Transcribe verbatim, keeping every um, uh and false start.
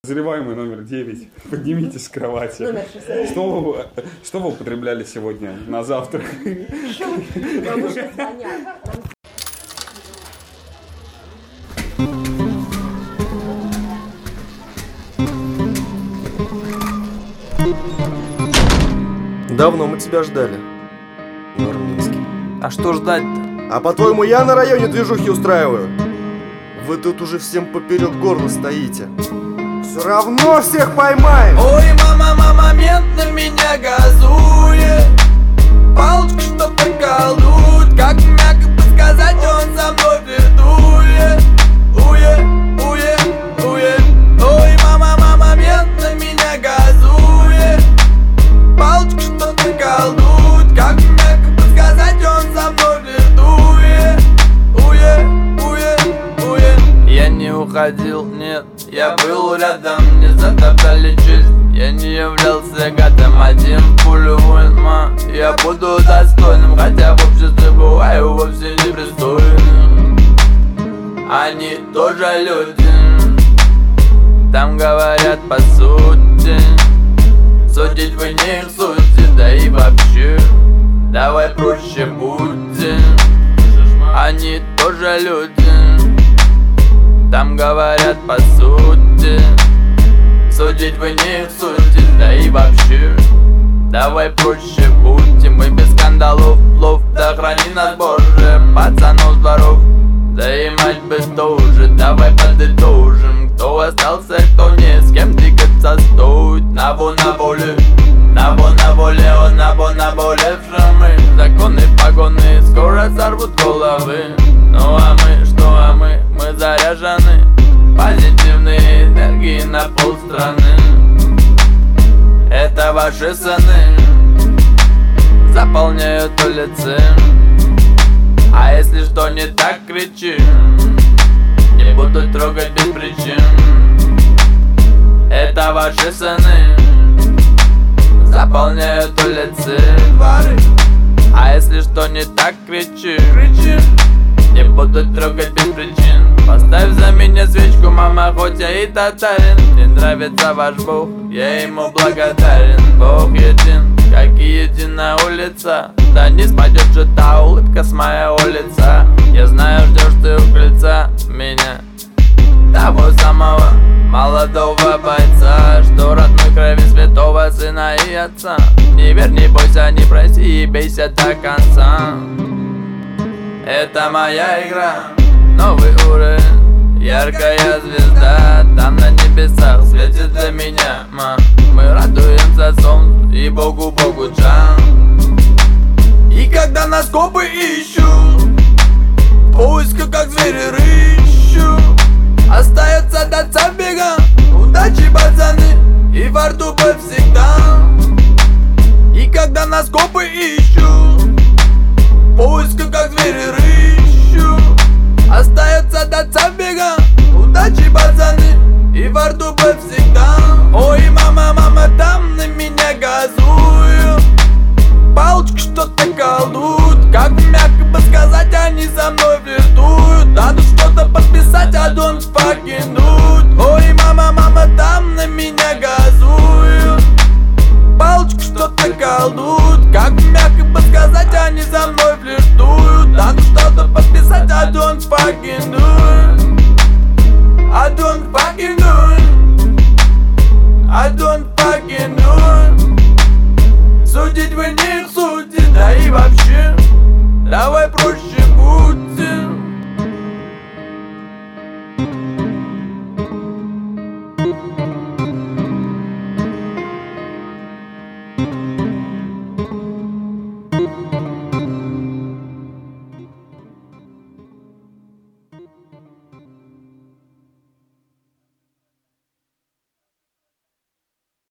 Подозреваемый номер девять. Поднимитесь с кровати. Что вы, что вы употребляли сегодня на завтрак? Давно мы тебя ждали, Нурминский. А что ждать-то? А по-твоему, я на районе движухи устраиваю? Вы тут уже всем поперек горла стоите. Все равно всех поймаем! Ой, мама, мама, мент на меня газует. Палочка что-то колдует. Как мягко подсказать, он за мной флиртует. Уе, уе, уе. Ой, мама, мама, мент на меня газует. Палочка что-то колдует. Как мягко подсказать, он за мной флиртует. Уе, уе, уе. Я не уходил, нет, я был рядом, не затоптали честь. Я не являлся гадом, один пулю воинма. Я буду достойным, хотя в обществе бываю вовсе непристойным. Они тоже люди, там говорят по сути. Судить вы не их сути, да и вообще давай проще будьте. Они тоже люди, там говорят по сути. Судить вы не их сути, да и вообще давай проще будьте. Мы без скандалов, плов, да храни нас Боже. Пацанов с дворов, да и мать бы тоже. Давай подытожим, кто остался, кто не, с кем двигаться стоит. Набо на воле, набо на воле, он набо на воле. Мы законы, погоны скоро сорвут головы. Ну а мы, что а мы, мы заряжены позитивной энергией на полстраны. Это ваши сыны заполняют улицы. А если что не так, кричи, не буду трогать без причин. Это ваши сыны заполняют улицы. А если что не так, кричи, кричи, не буду трогать без причин. Поставь за меня свечку, мама, хоть я и татарин. Мне нравится ваш Бог, я ему благодарен. Бог един, как и единая улица. Да не спадет же та улыбка с моего лица. Я знаю, ждешь ты у крыльца меня, того самого молодого бойца, что родной крови святого сына и отца. Не верь, не бойся, не проси и бейся до конца. Это моя игра, новый уровень, яркая звезда. Там на